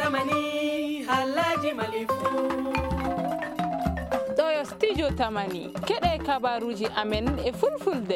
tamani halaji malifu ɗo studio tamani keɗe kabaruji amen e fulfulde.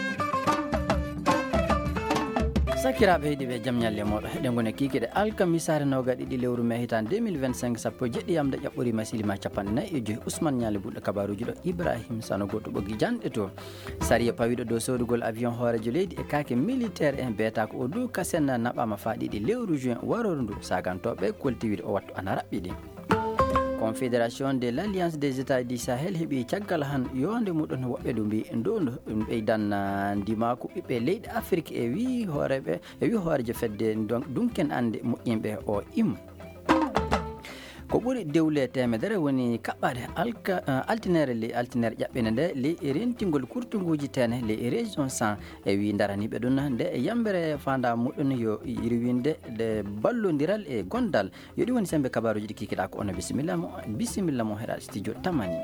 sakiraɓe heeɗiɓe jaam ñalle moɗo heɗe gone kikide alkamisare noga ɗiɗi lewru mai hitan 2025 sappo jeɗɗiyamde ƴaɓɓori masilima capanɗe nayyi e joyi ousmane ñalle buɗɗo kabaruji ɗo ibrahima sano goto ɓogui janɗe to saria pawiɗo dow sodugol avion hoorejo leydi e kake militaire en beyata ko o dow kasen naɓama fa ɗiɗi lewru juin waroru ndu sagantoɓe koltiwiɗe o wattu ana raɓɓiɗi. confédération de l'alliance des états du sahel heeɓi caggal han yonde muɗon woɓɓe ɗo mbi ndondo ɗum ɓeydan ndimako ɓiɓɓe leyɗe afrique e wi hoorejo fedde dunken ande moƴƴinɓe o im ko ɓuri dewle temedere woni kaɓɓade altinere ƴaɓɓine nde ley rentingol kurtunguji tene ley région 100 e wi daraniɓe ɗum nde yambere fanda muɗum yo irwinde nde ballodiral e gondal yoɗi woni sembe kabaruji ɗi kikiɗa ko ono bisimilla mo heɗa studio tamani.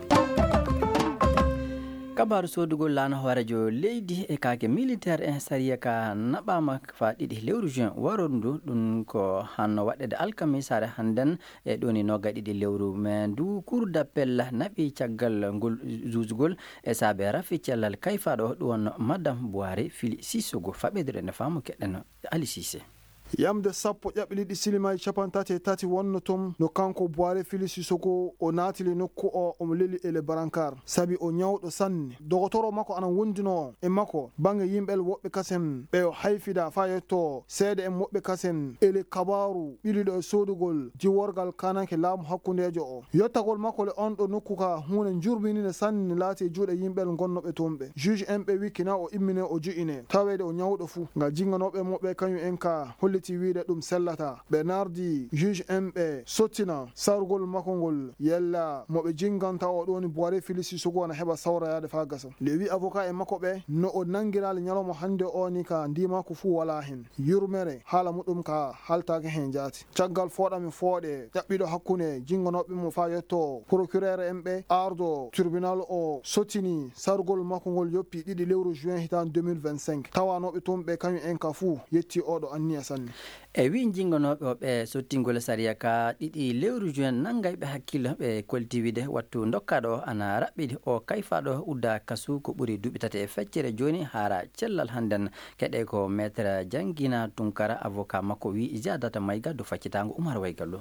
kabaru sodugol lana hoorejo leydi e kake militaire en saria ka naɓama fa ɗiɗi lewru juin waroru ndu ɗum ko hanno waɗede alkamisare hannden e ɗoni nogga ɗiɗi lewru mais ndu cour d'appel naɓi caggal ngol jusugol e saabe rafi cellal kayfaɗo ɗum wonno madame boire fili sisogo faɓedire nde faamu keɗɗen ali sisé. yamde sappo ƴaɓɓiliɗi silimaji capantati e tati wonno tom no kanko boire fili sisoko o naatili nokku o omo leli ele barankar saabi o ñawɗo sanne dogotoro makko anan wondino e makko banggue yimɓel woɓɓe kasen ɓe hayfida fa yetto seede en woɓɓe kasen ele kabaru ɓiliɗo e sodugol jiworgal kananke laamu hakkudejo o yettagol makko le on ɗo nokku ka hunde jurminine sanne laati e juuɗe yimɓel gonnoɓe toon ɓe juge en ɓe wikkina o immine o juyine tawede o ñawɗo fuu ngal jinganoɓe moɓɓe kañum en ka holliti wiide ɗum sellata ɓe nardi juge en ɓe sottina sargol makko ngol yella moɓe jinganta o ɗoni boire fili sisogo ana heɓa sawrayade fa gasa le wi avocat e makko ɓe no o nangirali ñalawma hande o ni ka ndimako fuu wala hen yurmere haala muɗum ka haltake hen jaati caggal fooɗami fooɗe ƴaɓɓiɗo hakkude jinganoɓe mo fa yetto procureur en ɓe ardo tribunal o sottini sargol makko ngol yoppi ɗiɗi lewru juin hitan 2025 tawanoɓe toon ɓe kañum en ka fuu yetti oɗo anniya sanne e wi jinganoɓe oɓe sottingol saria ka ɗiɗi lewru juin nanggayɓe hakkille ɓe koltiwide wattu dokkaɗo ana raɓɓiɗi o kayfaɗo udda kasu ko ɓuuri duuɓi tati e feccere joni hara cellal hannden keɗe ko maître janguina tunkara avocat makko wi jadata mayga do faccitago oumar waygallo.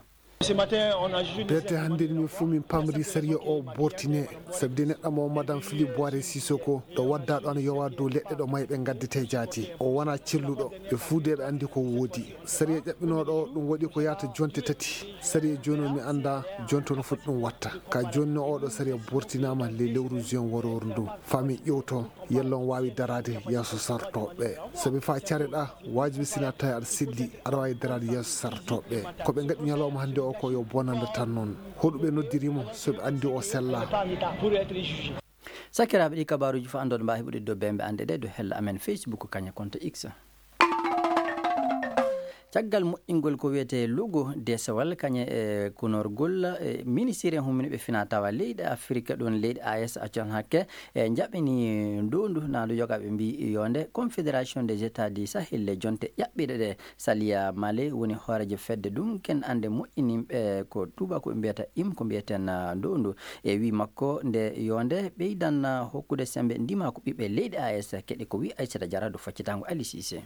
bete hannde min fuu min pamri série o bortine sabi de neɗɗo mo madame philippe boire sisoko ɗo waddaɗo ana yowa dow leɗɗe ɗo mayi ɓe gaddete jaati o wona celluɗo ɓe fuude ɓe andi ko woodi série ƴaɓɓinoɗo ɗum waɗi ko yahata jonte tati série joni mi anda jonte no foti ɗum watta ka joni oɗo série bortinama le lewru juin waroru ndu fami ƴewto yellon wawi darade yesso sartoɓe sabi fa careɗa wajibi sina tawi aɗa selli aɗa wawi darade yesso sartoɓe koɓe gaɗi ñalawma hande o ko yo bonande tan noon hoɗuɓe noddirimo soɓe andi o sella. sakiraɓe ɗi kabaruji fo andoɗo mbawi heɓude dow bemɓe ande ɗe do hella amen facebook kaña compte x caggal moƴƴingol ko wiyete logo desawal kañe e kunorgol ministére hummini ɓe fina tawa leyɗe afrique ɗon leyɗe as accan hakke e jaɓɓini ndondu nandu yogaɓe mbi yonde confédération des états du sahel le jonte ƴaɓɓiɗe ɗe salia male woni hoorejo fedde ɗum ken ande moƴƴinimɓe ko tuba ko ɓe mbiyata im ko mbiyeten ndondu e wi makko nde yonde ɓeydan hokkude sembe ndima ko ɓiɓɓe leyɗe as keɗe ko wi aissata diarra do faccitago ali sisé.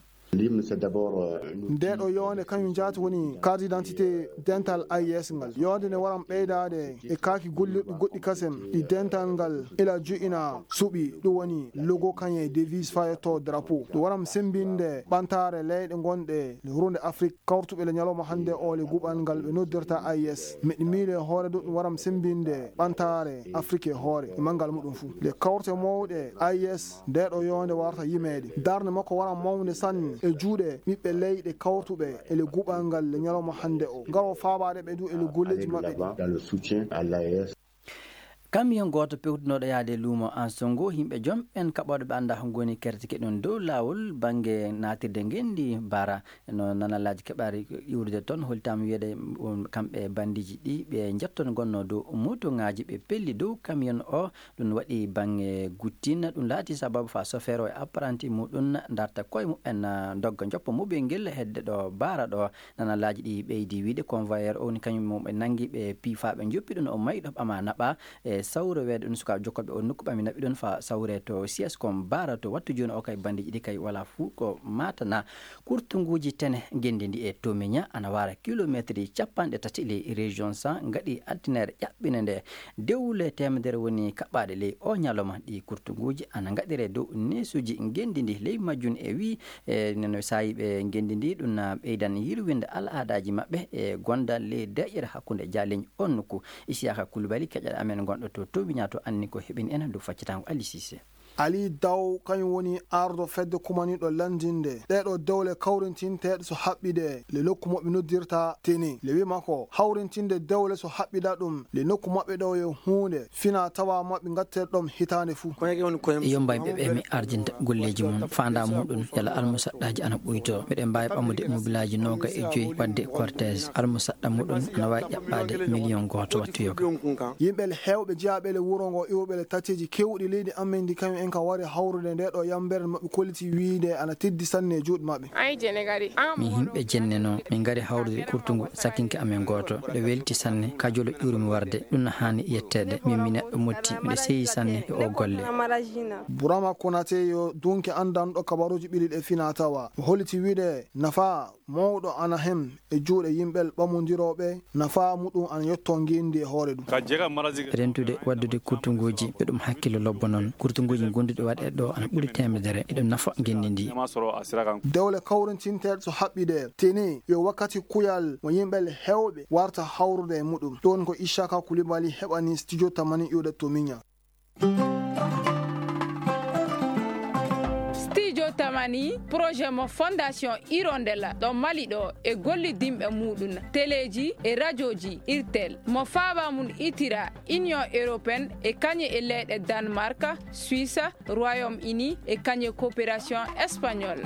ndeɗo yonde kañum jaati woni carte d'identité dental AIS ngal yonde nde waran ɓeydade e kaaki gollirɗi goɗɗi kasem ɗi dental ngal ila joƴina suuɓi ɗum woni logo kañe devise fayetto drapeau ɗum waram sembinde ɓantare leyɗe gonɗe runde afrique kawrtuɓe le ñalawma hande o le guɓal ngal ɓe noddirta AIS meɗi miile hoore ɗum ɗum waram sembinde ɓantare afrique e hoore e manggal muɗum fuu le kawrte mawɗe AIS ndeɗo yonde warta yimeede darde makko waran mawde sanne e juuɗe ɓiɓɓe leyɗe kawtuɓe ele guɓal ngal le ñalawma hande o ngaro faabade ɓe du ele golleji maɓɓe camion goto pewtunoɗo yaade luumo en songo himɓe joom ɓen kaɓoɗo ɓe anda goni kertike ɗon dow lawol banggue natirde gendi bara no nanalaji keɓari iwrude toon holtama wiyede kamɓe bandiji ɗi ɓe jetton gonno dow moto ngaji ɓe pelli dow camion o ɗum waɗi banggue guttina ɗum laati sababu fa chauffeur o e apprenti muɗum darta koye mumen dogga joppa moɓel guel hedde ɗo bara ɗo nanalaji ɗi ɓeydi wiide convoyeur o ni kañum ɓe nangui ɓe piifaɓe joppi ɗum o mayi ɗo ɓama naɓa e sawre weede ɗum suka jokkoɓe o nokku ɓami naɓi ɗon fa sawre to sies kom bara to wattu joni o kay bandiji ɗi kay wala fuu ko matana kurtunguji tene gendi ndi e tomiña ana wara kilométre ji capanɗe tati ley région 100 gaɗi altinere ƴaɓɓine nde dewle temedere woni kaɓɓaɗe ley o ñalawma ɗi kurtunguji ana gaɗire dow nesuji gendi ndi ley majjun e wi neno sayiɓe gendi ndi ɗum ɓeydan yirwinde al adaji mabɓe e gondal ley deƴƴere hakkude jaleñ on nokku Isiaka Coulibaly keƴaɗe amen gonɗo to tomiña to anni ko heɓini en dow faccitango Ali Cissé. Ali Daw kañum woni ardo fedde kumaniɗo landinde ɗeɗo dewle kawrintinteɗe so haɓɓide le nokku moɓe noddirta teni le wi makko hawrintinde dewle so haɓɓida ɗum le nokku maɓɓe ɗo yo hunde fina tawa maɓɓe gatte ɗom hitande fuu yombayɓe ɓe mi arjinta golleji mum fanda muɗum yala almusaɗɗaji ana ɓuyto miɗen mbawi ɓammude mobilaji 25 wadde cortège almusaɗɗa muɗum ana wawi ƴaɓɓade million goto wattu yoga yimɓele hewɓe jeyaɓele wuro ngo iwoɓele tatiji kewɗi leydi amen ndi kañum en ka wari hawrude nde ɗo yambere maɓɓe kolliti wiide ana teddi sanne e juuɗe maɓɓe min yimɓe jenneno min gari hawrude kurtugu sakinke amen goto ɗo welti sanne kajolo ƴurmi warde ɗum no hani yettede min mi neɗɗo motti miɗo seeyi sanne e o golle Bourama Konate yo dunke andanɗo kabaruji ɓiriɗe fina tawa holliti wiide nafa mawɗo ana hen e juuɗe yimɓel ɓamodiroɓe nafa muɗum ana yetto gendi e hoore ɗum rentude waddude kurtunguji ɓe ɗum hakkille lobbo noon kurtunguji gonduɗe waɗe ɗo ana ɓuuri temedere eɗum nafa gendi ndi dewle kawrintinteɗe so haɓɓide teni yo wakkati kuyal mo yimɓel hewɓe warta hawrude e muɗum ɗon ko Isiaka Coulibaly heɓani studio tamani iwde to miña tamani projet mo fondation Hirondella ɗo Mali ɗo e gollidimɓe muɗum téléji e radioji irtel mo faaba mum itira Union européenne e kañe e leyɗe Danemark Suisse Royaume-Uni e kañe coopération espagnole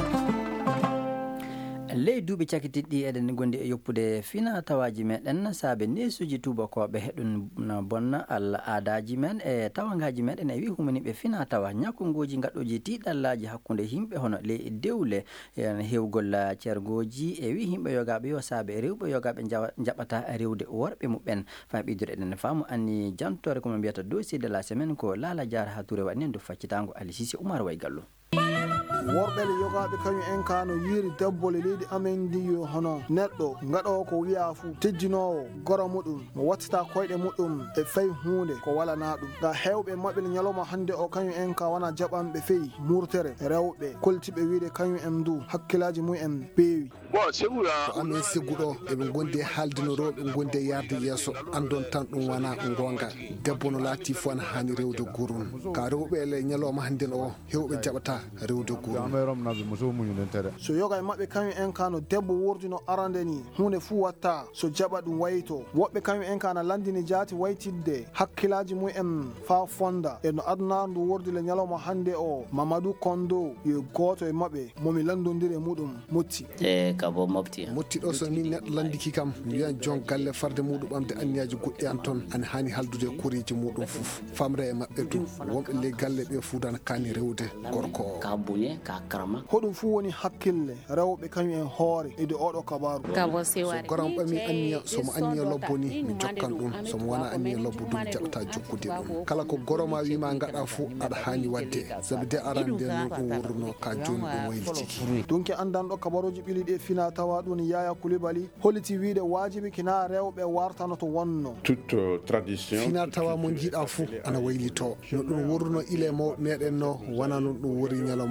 ley duuɓi cakitiɗɗi eɗen gondi e yoppude fina tawaji meɗen saabe nesuji tubakoɓe heɗum bonna Allah aadaji men e tawangaji meɗen e wi humaniɓe fina tawa ñakkungoji gaɗoji tiɗallaji hakkude himɓe hono ley dewle hewgol ceergoji e wi himɓe yogaɓe yo saabe rewɓe yogaɓe jaɓata rewde worɓe muɓen fami ɓidude eɗen faamu anni jantore komo mbiyata dossier de la semaine ko Lala Diara ha Touré waɗi nen do faccitango Ali Cissé Oumar way gallo worɓele yogaɓe kañum en ka no yiiri debbole leydi amen ndi yo hono neɗɗo gaɗowo ko wiya fuu tejjinowo goro muɗum mo wattita koyɗe muɗum e fayi hunde ko walana ɗum ga hewɓe maɓɓe ñalawma hande o kañum en ka wona jaɓanɓe feyi murtere rewɓe koltiɓe wiide kañum en du hakkillaji mumen peewi to amen sigguɗo eɓe gondi e haalde no rewɓe gondi e yarde yesso andon tan ɗum wona gonga debbo no laati fo ana hani rewde gurun ka rewɓe ele ñalawma hande o hewɓe jaɓata rewde gurun so yoga e maɓɓe kañum en ka no debbo wurdino arande ni hunde fuu watta so jaɓa ɗum wayto woɓɓe kañum en ka na landini jaati waytidde hakkillaji mumen fa fonda e no aduna ndu wordi le ñalawma hande o Mamadou Kondo yo goto e maɓɓe momi landodiri e muɗum motti kabo mofti mottiɗo so min neɗɗo landiki kam mi wiyan jon galle farde muɗum ɓamde anniyaji goɗɗi an toon ana hani haldude kureji muɗum foof famre e maɓɓe du wonɓe ley galle ɓe fuudana kani rewde gorko o ka buñe ka karama hoɗum fuu woni hakkille rewɓe kañum en hoore ede oɗo kabaru so goram ɓami anniya somo anniya lobbo ni mi jokkan ɗum somo wona anniya lobbo du mi jaɓata jokkude ɗum kala ko goroma wima gaɗa fuu aɗa hani wadde saabi de arande no ɗum wurno ka joni ɗum waylitiki donc andanɗo kabaruji ɓiliɗi fina tawa ɗum Yaya Coulibaly holliti wiide wajibi kina rewɓe wartano to wonno fina tawa mo jiiɗa fuu ana waylito no ɗum wurno ile mawɓe meɗen no wona non ɗum wori ñalawma handen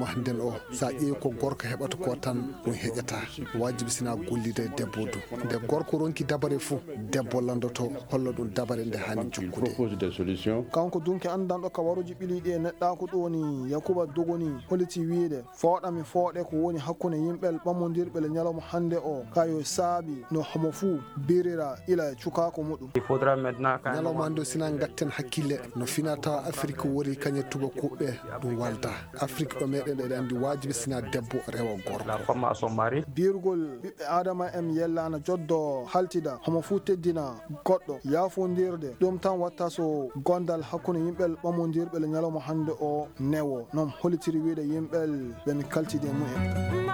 o sa ƴeewi ko gorko heɓata ko tan ɗum heƴata wajibi sina gollide debbo du nde gorko ronki dabare fuu debbo landoto holla ɗum dabare nde hani jukkude kanko dunki andanɗo ka waruji ɓiliɗi e neɗɗaku ɗo woni Yakuba Dogoni holiti wiide fooɗami fooɗe ko woni hakkunde yimɓel ɓammodirɓe le ñalawma hande o kayo saabi no homo fuu birira ila e cukako muɗum ñalawma hande o sina gatten hakkille no fina tawa Afrique wori kañe tuba kuɓɓe ɗum walda Afrique ɗo meɗen ɗeɗe andi wajibi sina debbo rewa gorko birgol ɓiɓɓe adama en yellana joddo haltida homo fuu teddina goɗɗo yafondirde ɗum tan watta so gondal hakkunde yimɓel ɓammodirɓe le ñalawma hande o newo non holitiri wiide yimɓel ɓen kaltide mumen.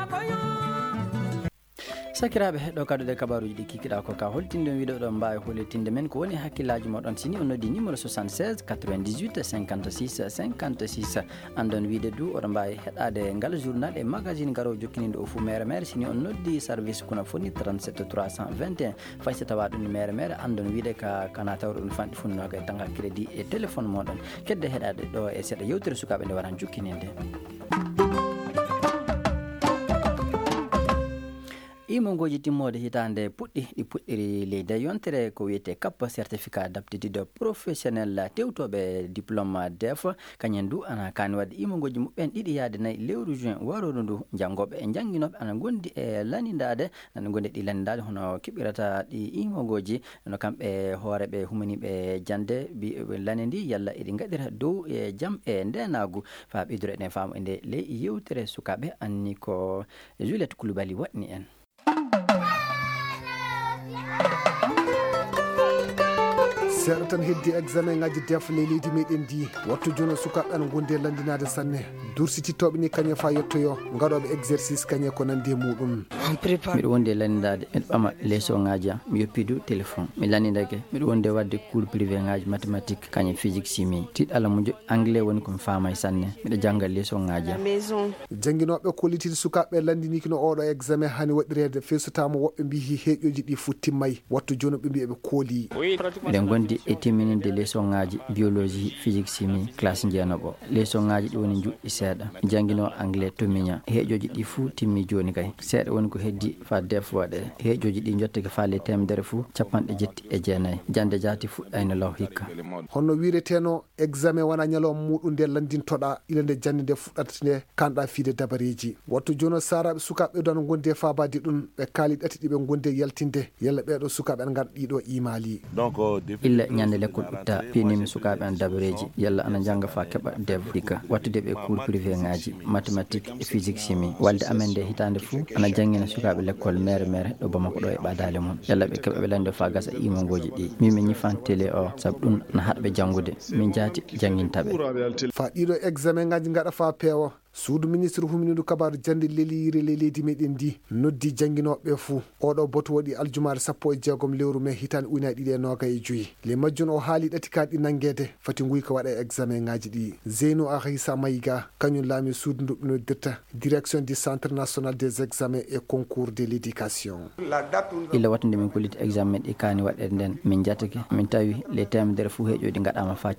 sakiraɓe heɗɗo kaɗuɗe kabaruji ɗi kikiɗa ko ka holtinde wiɗo ɗo mbawi hollitinde men ko woni hakkillaji moɗon sini on noddi numéro 76 98 56 56 andon wiide du oɗo mbawi heɗade ngal journal e magazine garo jokkininde o fou mere mere sini on noddi service kuna fonni 37 321 fay so tawa ɗum mere mere andon wiide ka kana tawɗo ɗum fanɗi funnoga e tangal crédit e téléphone moɗon kedde heɗade ɗo e seeɗa yewtere sukaɓe nde waran jokkininde imongoji timmode hitande puɗɗi ɗi puɗɗiri leydi yontere ko wiyete CAP certificat d'aptitude professionnel tewtoɓe diplôme def kañen du ana kani wadde imongoji muɓɓen ɗiɗi yaade nayyi lewru juin warodu ndu janggoɓe e jangguinoɓe ana gondi e lanidade ana gondi ɗi lanidade hono keɓirata ɗi imongoji no kamɓe hooreɓe humaniɓe jande ɓe lanidi yalla eɗi gaɗira dow e jaam e ndenagu fa ɓeydore ɗen faamu e nde ley yewtere sukaɓe anni ko Juliette Coulibaly waɗni en. seeɗa tan heddi examen ngaji def leydi meɗen ndi wattu joni sukaɓe ana gondi e landinade sanne dursitittoɓe ni kañe fa yettoyo gaɗoɓe exercice kañe ko nandi e muɗum miɗo wondi e landidade miɗo ɓama leçon ngaji am mi yoppi du téléphone mi landidake miɗo wondi e wadde cours privé ngaji mathématique kañe physique chimie tiɗ Allah mo anglais woni komi famay sanne miɗo jangga leçon ngaji am jangguinoɓe kollitide sukaɓe landiniki no oɗo examen hani waɗirede fesotama woɓɓe mbi heeƴoji ɗi futtimmay wattu joni ɓe mbi eɓe kooli miɗen gondi e timmininde leçon ngaji biologie physique chimie classe jeenoɓo leçon ngaji ɗi woni juɗɗi seeɗa jangguino anglais tomiña heeƴoji ɗi fuu timmi joni kay seeɗa woni ko heddi fa def waɗe heeƴoji ɗi jottake faale temedere fuu 79 jande jaati fuɗɗayno law hikka honno wireteno examen wona ñalawma muɗum nde landintoɗa ila nde jande nde fuɗɗata nde kanɗa fiide dabareji wattu joni saraɓe sukaɓe ɗo ana gondi e fabade ɗum ɓe kaali ɗati ɗiɓe gondi e yaltinde yalla ɓeɗo sukaɓe ana gaɗa ɗiɗo imali illa ñande l'école ɓutta pinimi sukaɓe an dabareji yalla ana jangga fa keɓa dev hikka wattude ɓe cours privé ngaji mathématique et physique chimie walde amen nde hitande fou ana jangguina sukaɓe l'école mere ɗo Bamako ɗo e ɓadale mum yalla ɓe keɓa ɓe lande fa gasa imongoji ɗi min ñifan télé o saabu ɗum na haɗɓe janggude min jaati jangguintaɓe fa ɗiɗo examen ngaji gaɗa fa peewa suudu ministre huminidu kabaru jande leliyire leydi meɗen ndi noddi jangguinoɓe fou oɗo boto waɗi aljumare 16 lewru mai hitande ujunere ɗiɗi e nogas e joyyi le majjun o haali ɗati kaɗi nanguede fati guyka waɗa examen ngaji ɗi Zeynou Aissa Mayiga kañum laami suudu ndu nodirta direction du centre national des examens et concours de l'éducation illa wattude min kolliti examen ɗi kani waɗede nden min jatake min tawi les temedere fou heeƴoɗi gaɗama fa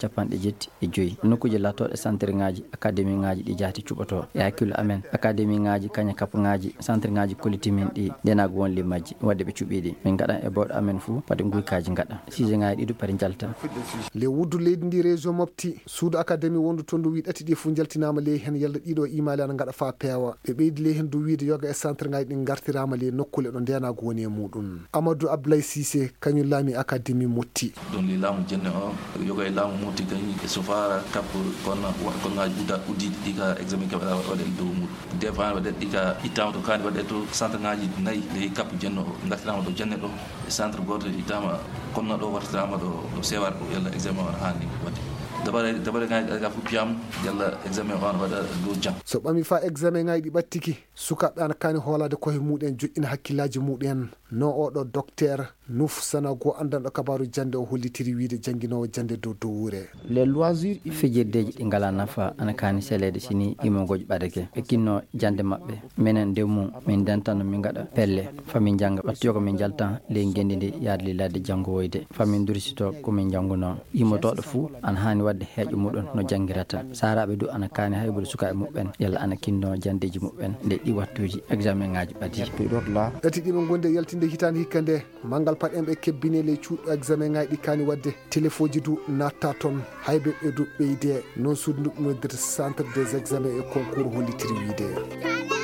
75 nokkuji lattoɗe centre ngaji académie ngaji ɗi jaati cuɓoto e hakkille amen académie ngaji kaña kap ngaji centre ngaji kolliti min ɗi ndenago won limmaji wadde ɓe cuɓiɗi min gaɗan e bawɗo amen fou pade guykaji gaɗa sujet ngaji ɗiɗo pade jalta le wuddu leydi ndi région Mopti suudu académie wondu toon ndu wi ɗati ɗi fou jaltinama ley hen yalla ɗiɗo imali ana gaɗa fa peewa ɓe ɓeydi ley hen du wiide yoga e centre ngaji ɗi gartirama ley nokkule ɗo ndenago woni e muɗum Amadou Abdoulaye Cissé kañum laami académie Motti ɗon li laamu jenne o yoga e laamu Motti kañum e so fara kappo kono ngaji uddiɗi ɗi ka examen keɓaɗa waɗe dow muɗum des fois waɗe ɗi ka ittama to kani waɗe to centre ngaji nayyi ley kappo jenne o gartirama ɗo jenne ɗo e centre goto ittama kono ɗo wartirama ɗo sewar ɗo yalla examen o hanni waɗde dabare ngaji ga fu piyam yalla examen o waɗa dow jam so ɓami fa examen ngaji ɗi ɓattiki sukaɓe ana kani hoolade koye muɗen joƴƴina hakkillaji muɗen no oɗo docteur Nouf Sanago andanɗo kabaru jande o hollitiri wiide jangguinowo jande dow dowure les loisirs fijirdeji ɗi ngala nafa ana kani selede sini imongoji ɓadake ɓe kinno jande mabɓe minen nde mum min dentano min gaɗa pelle famin jangga ɓattoyo ko min jaltan ley gendi ndi yaade ladde janggowoyde famin dursito komin jangguno imotoɗo fou ana hani wadde heeƴo muɗon no janggirata saraɓe du ana kaani hayɓude sukaɓe muɓɓen yalla ana kinno jandeji muɓɓen nde ɗi wattuji examen ngaji ɓadi ɗati ɗiɓe gonde yaltinde hitande hikka nde manggal paɗenɓe kebbine ley cuuɗo examen ngaji ɗi kaani wadde téléphone du natta toon hayɓe ɓe du ɓeyde non sudduɓe nder centre des examens et concours hollitiri wiide